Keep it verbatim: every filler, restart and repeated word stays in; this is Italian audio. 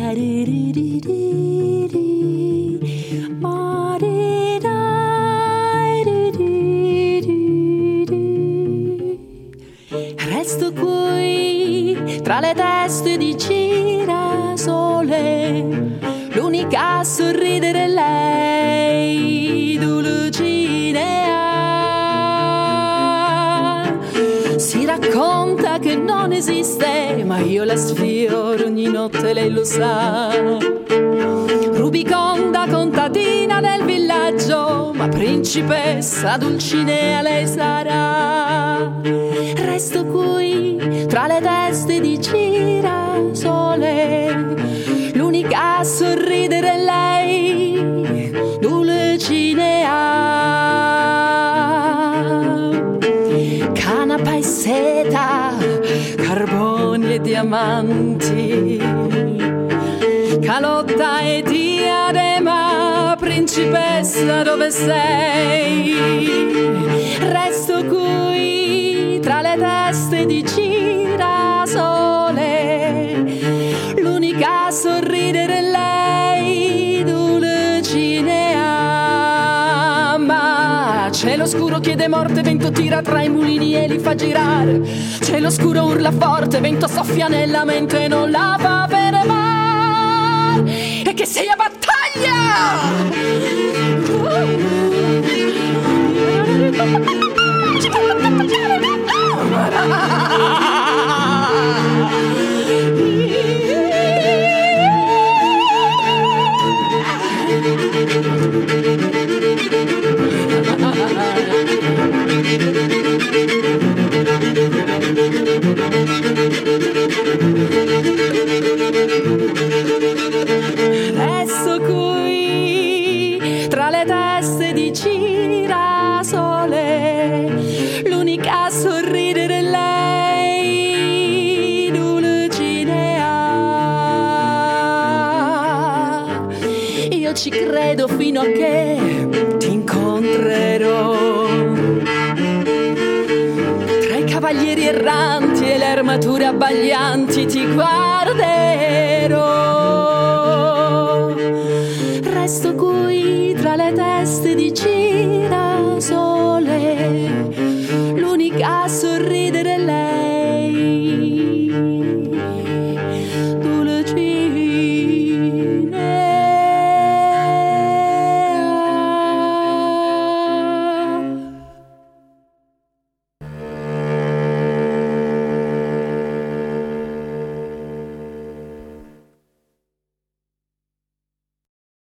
Resto qui tra le teste di girasole, l'unica a sorridere è lei, Dulcinea. Si racconta che non esiste, ma io la sfioro ogni notte, lei lo sa. Rubiconda contadina del villaggio, ma principessa Dulcinea lei sarà. Resto qui tra le teste di girasole, l'unica a sorridere è lei, Dulcinea. Canapa e seta, carboni e diamanti, calotta e diadema, principessa dove sei? Resto qui tra le teste di girasole, l'unica a sorridere è lei, Dulcinea. Ma cielo scuro chiede morte, vento tira tra i mulini e li fa girare. Cielo scuro urla forte, vento soffia nella mente e non la fa fermare. E che sei a battaglia! Resto qui tra le teste di girasole, l'unica a sorridere è lei, Dulcinea. Io ci credo fino a che ti incontrerò tra i cavalieri erranti e le armature abbaglianti, ti guarderò